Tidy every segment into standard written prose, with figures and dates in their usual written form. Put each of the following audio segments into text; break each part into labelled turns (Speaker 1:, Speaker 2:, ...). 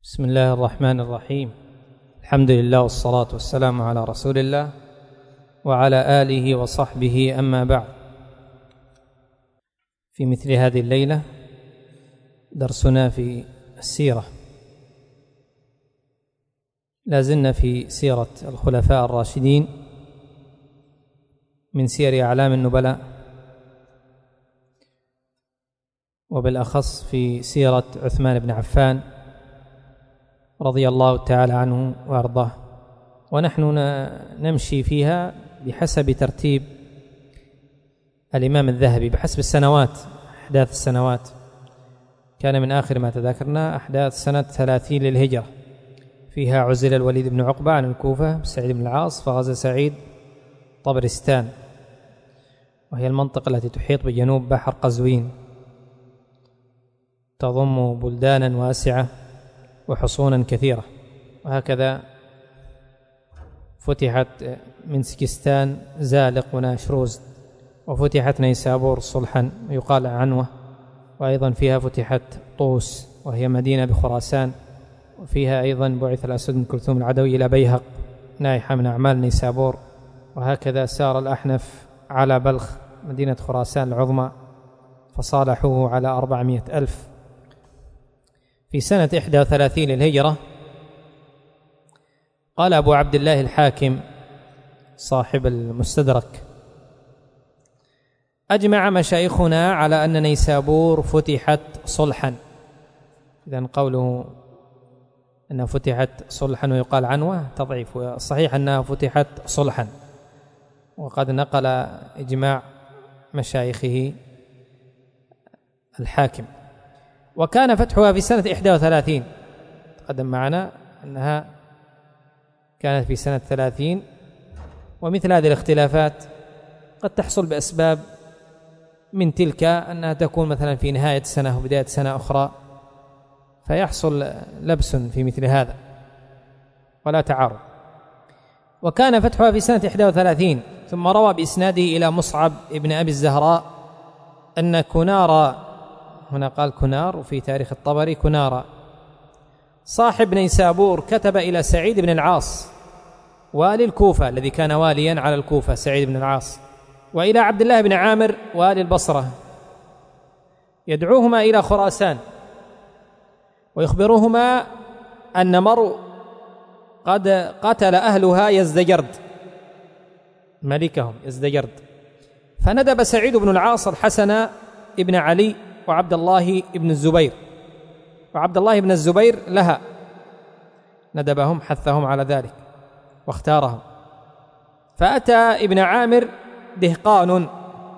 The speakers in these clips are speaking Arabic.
Speaker 1: بسم الله الرحمن الرحيم. الحمد لله والصلاة والسلام على رسول الله وعلى آله وصحبه، أما بعد. في مثل هذه الليلة درسنا في السيرة، لازلنا في سيرة الخلفاء الراشدين من سير أعلام النبلاء، وبالأخص في سيرة عثمان بن عفان رضي الله تعالى عنه وأرضاه، ونحن نمشي فيها بحسب ترتيب الإمام الذهبي بحسب السنوات، أحداث السنوات. كان من آخر ما تذكرنا أحداث سنة 30 للهجرة، فيها عزل الوليد بن عقبة عن الكوفة بسعيد بن العاص، فغزا سعيد طبرستان، وهي المنطقة التي تحيط بجنوب بحر قزوين، تضم بلدانا واسعة وحصونا كثيرة. وهكذا فتحت منسكستان زالق وناشروز، وفتحت نيسابور صلحا يقال عنوة، وأيضا فيها فتحت طوس وهي مدينة بخراسان، وفيها أيضا بعث الأسود بن كلثوم العدوي إلى بيهق نائحة من أعمال نيسابور. وهكذا سار الأحنف على بلخ مدينة خراسان العظمى فصالحوه على 400,000. في سنة 31 للهجرة قال أبو عبد الله الحاكم صاحب المستدرك: أجمع مشايخنا على أن نيسابور فتحت صلحا. إذن قوله أنها فتحت صلحا ويقال عنوة تضعيف، الصحيح أنها فتحت صلحا، وقد نقل إجماع مشايخه الحاكم. وكان فتحها في سنة 31، تقدم معنا أنها كانت في سنة 30. ومثل هذه الاختلافات قد تحصل بأسباب، من تلك أنها تكون مثلا في نهاية سنة وبداية سنة أخرى، فيحصل لبس في مثل هذا ولا تعارض. وكان فتحها في سنة 31. ثم روى بإسناده إلى مصعب ابن أبي الزهراء أن كنارا، هنا قال كنار وفي تاريخ الطبري كنارا، صاحب نيسابور كتب إلى سعيد بن العاص والي الكوفة الذي كان واليا على الكوفة سعيد بن العاص، وإلى عبد الله بن عامر والي البصرة، يدعوهما إلى خراسان ويخبروهما أن مرو قد قتل أهلها يزدجرد ملكهم يزدجرد. فندب سعيد بن العاص الحسن ابن علي وعبد الله ابن الزبير، وعبد الله ابن الزبير لها، ندبهم حثهم على ذلك واختارهم. فأتى ابن عامر دهقان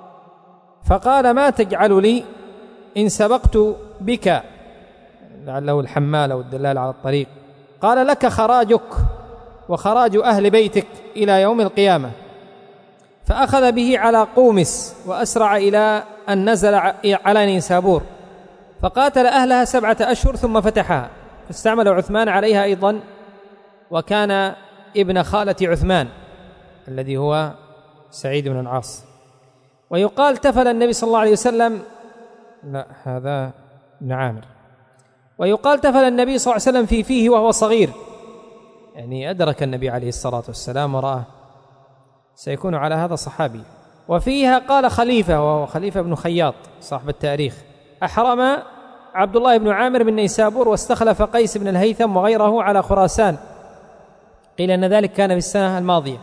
Speaker 1: فقال: ما تجعل لي إن سبقت بك، لعله الحمال أو الدلال على الطريق. قال: لك خراجك وخراج أهل بيتك إلى يوم القيامة. فأخذ به على قومس وأسرع إلى أن نزل على نيسابور، فقاتل أهلها 7 أشهر ثم فتحها، فاستعمل عثمان عليها أيضا، وكان ابن خالة عثمان الذي هو سعيد بن العاص. ويقال تفل النبي صلى الله عليه وسلم، لا هذا ابن عامر، ويقال تفل النبي صلى الله عليه وسلم في فيه وهو صغير، يعني أدرك النبي عليه الصلاة والسلام ورآه، سيكون على هذا صحابي. وفيها قال خليفة، وهو خليفة بن خياط صاحب التاريخ: أحرم عبد الله بن عامر من نيسابور واستخلف قيس بن الهيثم وغيره على خراسان، قيل أن ذلك كان في السنة الماضية.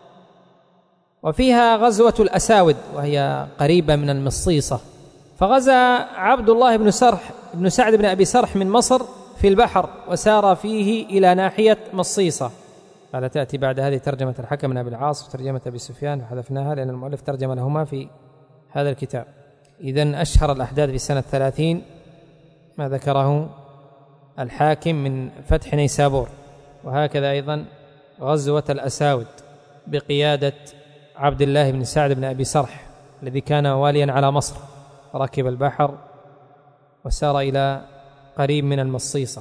Speaker 1: وفيها غزوة الأساود وهي قريبة من المصيصة، فغزا عبد الله بن سعد بن أبي سرح من مصر في البحر، وسار فيه إلى ناحية مصيصة. قال تأتي بعد هذه ترجمة الحكم بن أبي العاص وترجمة أبي سفيان، حذفناها لأن المؤلف ترجم لهما في هذا الكتاب. إذن أشهر الأحداث في سنة 30 ما ذكره الحاكم من فتح نيسابور. وهكذا أيضا غزوة الأساود بقيادة عبد الله بن سعد بن أبي سرح الذي كان واليا على مصر، ركب البحر وسار إلى قريب من المصيصة.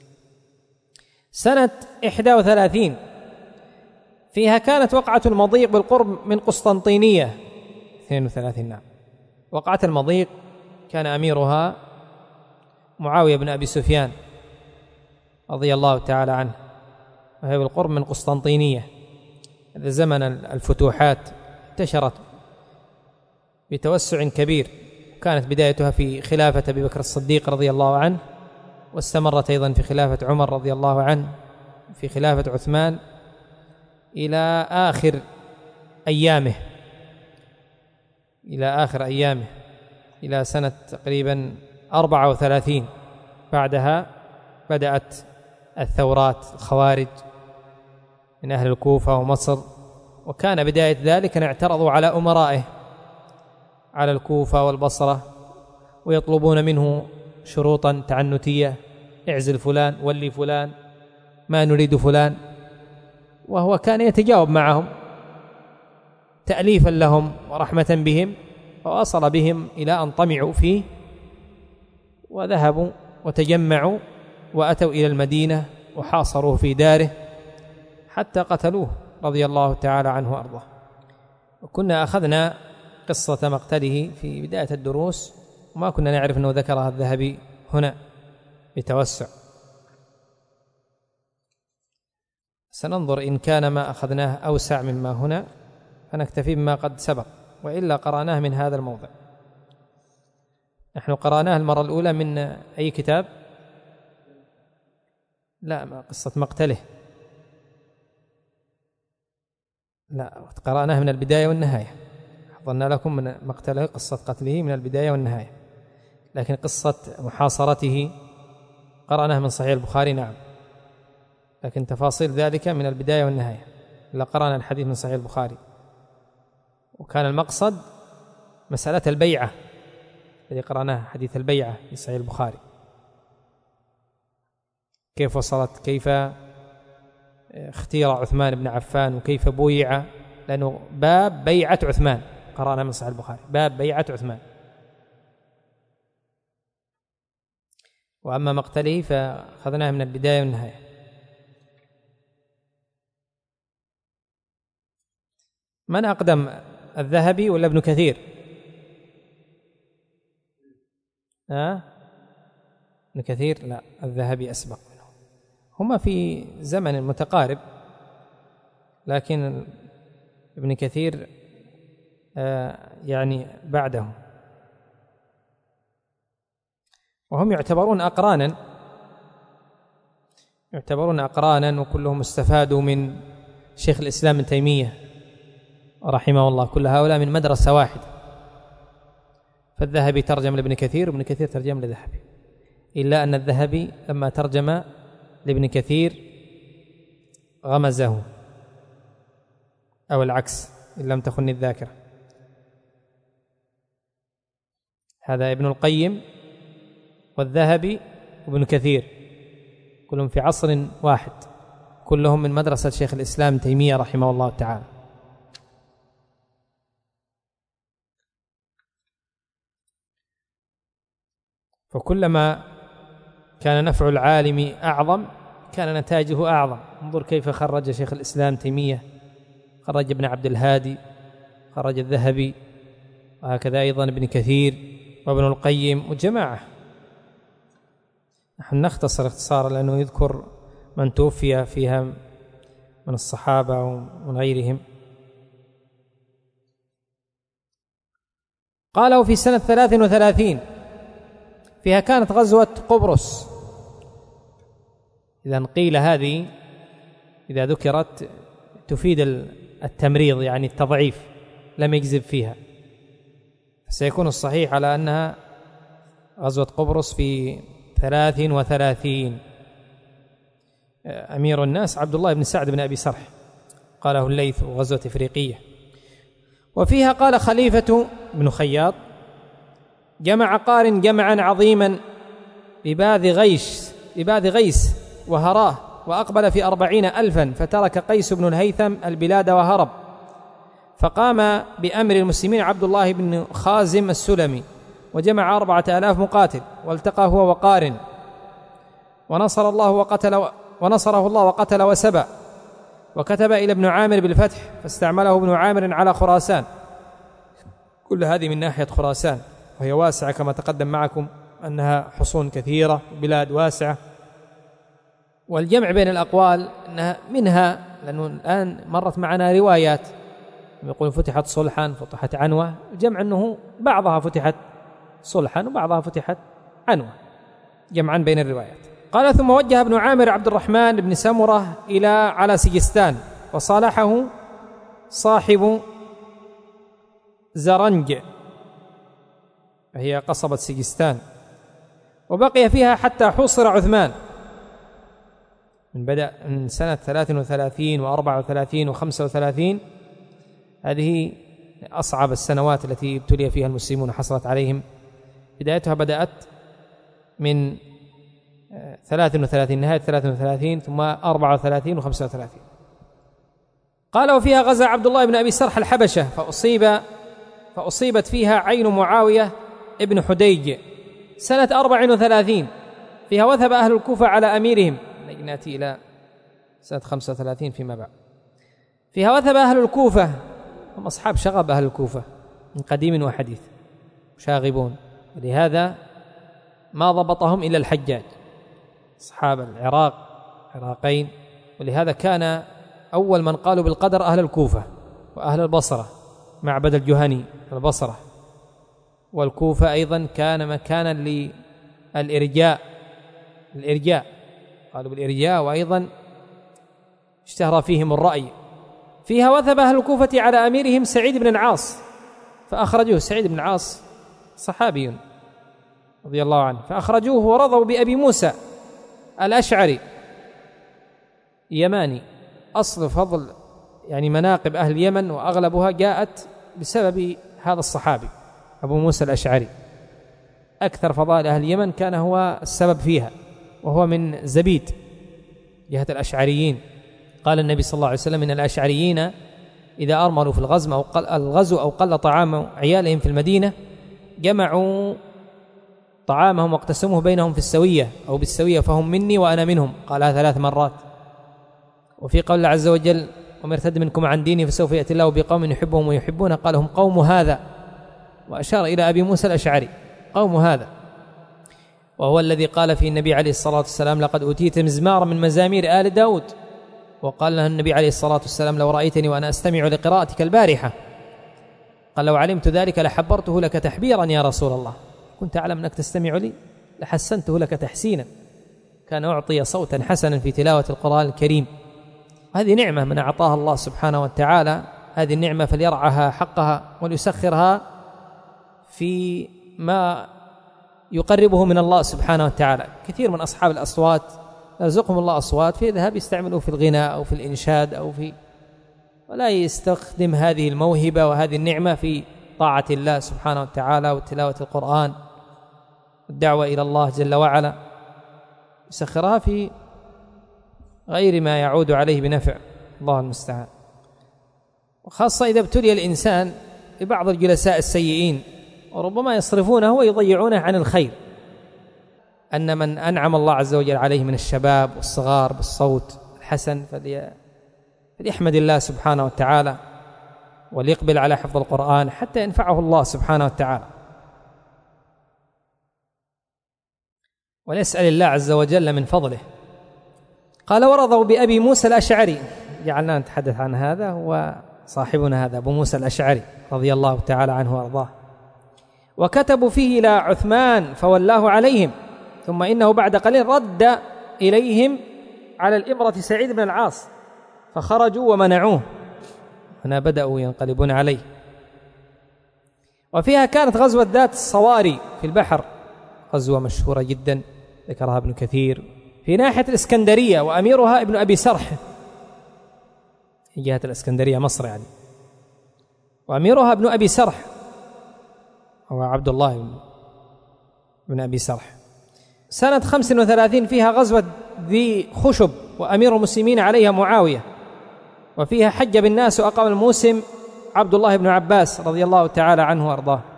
Speaker 1: سنة 31 فيها كانت وقعة المضيق بالقرب من قسطنطينية. 32 نعم. وقعة المضيق كان أميرها معاوية بن أبي سفيان، رضي الله تعالى عنه، وهي بالقرب من قسطنطينية. هذا زمن الفتوحات انتشرت بتوسع كبير، وكانت بدايتها في خلافة أبي بكر الصديق رضي الله عنه، واستمرت أيضا في خلافة عمر رضي الله عنه، في خلافة عثمان، إلى آخر أيامه إلى سنة تقريبا 34. بعدها بدأت الثورات، الخوارج من أهل الكوفة ومصر، وكان بداية ذلك أن اعترضوا على أمرائه على الكوفة والبصرة، ويطلبون منه شروطا تعنتية: اعزل فلان، ولي فلان، ما نريد فلان. وهو كان يتجاوب معهم تأليفا لهم ورحمة بهم، ووصل بهم إلى أن طمعوا فيه وذهبوا وتجمعوا وأتوا إلى المدينة وحاصروه في داره حتى قتلوه رضي الله تعالى عنه وأرضاه. وكنا أخذنا قصة مقتله في بداية الدروس، وما كنا نعرف أنه ذكرها الذهبي هنا بتوسع. سننظر إن كان ما أخذناه أوسع مما هنا فنكتفي بما قد سبق، وإلا قرأناه من هذا الموضع. نحن قرأناه المرة الأولى من أي كتاب؟ لا، ما قصة مقتله، لا، قرأناه من البداية والنهاية. حضرنا لكم من مقتله، قصة قتله من البداية والنهاية، لكن قصة محاصرته قرأناه من صحيح البخاري، نعم، لكن تفاصيل ذلك من البداية والنهاية. إلا قرأنا الحديث من صحيح البخاري، وكان المقصد مسألة البيعة الذي قرأناه، حديث البيعة في صحيح البخاري، كيف وصلت، كيف اختير عثمان بن عفان، وكيف بويع، لأنه باب بيعة عثمان قرأنا من صحيح البخاري، باب بيعة عثمان. وأما مقتله فأخذناه من البداية والنهاية. من أقدم، الذهبي ولا ابن كثير؟ ابن كثير؟ لا، الذهبي أسبق منه. هما في زمن متقارب، لكن ابن كثير يعني بعده. وهم يعتبرون أقرانا، وكلهم استفادوا من شيخ الإسلام ابن تيمية رحمه الله. كل هؤلاء من مدرسة واحدة، فالذهبي ترجم لابن كثير وابن كثير ترجم للذهبي، إلا أن الذهبي لما ترجم لابن كثير غمزه، أو العكس إن لم تخن الذاكرة. هذا ابن القيم والذهبي وابن كثير كلهم في عصر واحد، كلهم من مدرسة شيخ الإسلام تيمية رحمه الله تعالى. فكلما كان نفع العالم أعظم كان نتاجه أعظم. انظر كيف خرج شيخ الإسلام تيمية، خرج ابن عبد الهادي، خرج الذهبي، وهكذا أيضا ابن كثير وابن القيم وجماعة. نحن نختصر اختصارا لأنه يذكر من توفي فيها من الصحابة ومن غيرهم. قالوا في سنة 33 فيها كانت غزوة قبرص. إذا قيل هذه إذا ذكرت تفيد التمريض، يعني التضعيف، لم يكذب فيها، سيكون الصحيح على أنها غزوة قبرص في 33. أمير الناس عبد الله بن سعد بن أبي سرح، قاله الليث، غزوة إفريقية. وفيها قال خليفة بن خياط: جمع قارن جمعا عظيما بباذ غيس وهراه، وأقبل في 40,000، فترك قيس بن الهيثم البلاد وهرب. فقام بأمر المسلمين عبد الله بن خازم السلمي وجمع 4,000 مقاتل، والتقى هو وقارن، ونصره الله وقتل وسبى. وكتب إلى ابن عامر بالفتح، فاستعمله ابن عامر على خراسان. كل هذه من ناحية خراسان، وهي واسعة كما تقدم معكم أنها حصون كثيرة، بلاد واسعة. والجمع بين الأقوال أنها منها، لأنه الآن مرت معنا روايات يقول فتحت صلحا فتحت عنوة، الجمع أنه بعضها فتحت صلحا وبعضها فتحت عنوة، جمعا بين الروايات. قال ثم وجه ابن عامر عبد الرحمن بن سمرة على سجستان، وصالحه صاحب زرنج، فهي قصبة سجستان، وبقي فيها حتى حوصر عثمان، من بدأ من سنة 33 و34 و35. هذه أصعب السنوات التي ابتلي فيها المسلمون حصلت عليهم. بدايتها بدأت من 33 نهاية 33 ثم 34 و35. قال وفيها غزا عبد الله بن أبي سرح الحبشة فأصيبت فيها عين معاوية ابن حديج سنة 34. فيها وثب أهل الكوفة على أميرهم، نأتي إلى سنة 35 فيما بعد. فيها وثب أهل الكوفة، هم أصحاب شغب أهل الكوفة من قديم وحديث شاغبون، ولهذا ما ضبطهم إلا الحجاج، أصحاب العراق عراقين، ولهذا كان أول من قالوا بالقدر أهل الكوفة وأهل البصرة، معبد الجهني البصرة، والكوفة أيضا كان مكانا للإرجاء، قالوا بالإرجاء، وأيضا اشتهر فيهم الرأي. فيها وثب أهل الكوفة على أميرهم سعيد بن العاص فأخرجوه، سعيد بن العاص صحابي رضي الله عنه، فأخرجوه ورضوا بأبي موسى الأشعري يماني. أصل فضل يعني مناقب أهل اليمن وأغلبها جاءت بسبب هذا الصحابي أبو موسى الأشعري، أكثر فضائل أهل اليمن كان هو السبب فيها، وهو من زبيد جهة الأشعريين. قال النبي صلى الله عليه وسلم إن الأشعريين إذا أرملوا في الغزو أو قل طعام عيالهم في المدينة جمعوا طعامهم واقتسموه بينهم في السوية أو بالسوية، فهم مني وأنا منهم، قالها 3 مرات. وفي قول الله عز وجل ومن يرتد منكم عن دينه فسوف يأتي الله بقوم يحبهم ويحبونه قال هم قوم هذا، وأشار إلى أبي موسى الأشعري قوم هذا، وهو الذي قال فيه النبي عليه الصلاة والسلام لقد أوتيت مزمارا من مزامير آل داود، وقال له النبي عليه الصلاة والسلام لو رأيتني وأنا أستمع لقراءتك البارحة قال لو علمت ذلك لحبرته لك تحبيرا يا رسول الله، كنت أعلم أنك تستمع لي لحسنته لك تحسينا. كان أعطي صوتا حسنا في تلاوة القرآن الكريم. هذه نعمة من أعطاها الله سبحانه وتعالى، هذه النعمة فليرعها حقها وليسخرها في ما يقربه من الله سبحانه وتعالى. كثير من أصحاب الأصوات يرزقهم الله أصوات فيذهب يستعملوا في الغناء أو في الإنشاد ولا يستخدم هذه الموهبة وهذه النعمة في طاعة الله سبحانه وتعالى وتلاوة القرآن والدعوة إلى الله جل وعلا، يسخرها في غير ما يعود عليه بنفع، الله المستعان. وخاصة إذا ابتلي الإنسان ببعض الجلساء السيئين وربما يصرفونه ويضيعونه عن الخير، أن من أنعم الله عز وجل عليه من الشباب والصغار بالصوت الحسن فليحمد الله سبحانه وتعالى وليقبل على حفظ القرآن حتى ينفعه الله سبحانه وتعالى، وليسأل الله عز وجل من فضله. قال ورضوا بأبي موسى الأشعري، جعلنا نتحدث عن هذا، هو صاحبنا هذا أبو موسى الأشعري رضي الله تعالى عنه وأرضاه. وكتبوا فيه إلى عثمان فولاه عليهم، ثم إنه بعد قليل رد إليهم على الإمرة سعيد بن العاص فخرجوا ومنعوه، هنا بدأوا ينقلبون عليه. وفيها كانت غزوة ذات الصواري في البحر، غزوة مشهورة جدا ذكرها ابن كثير، في ناحية الإسكندرية، وأميرها ابن أبي سرح، جهة الإسكندرية مصر يعني، وأميرها ابن أبي سرح هو عبد الله بن أبي سرح. سنة 35 فيها غزوة ذي خشب، وأمير المسلمين عليها معاوية، وفيها حج بالناس وأقام الموسم عبد الله بن عباس رضي الله تعالى عنه وأرضاه.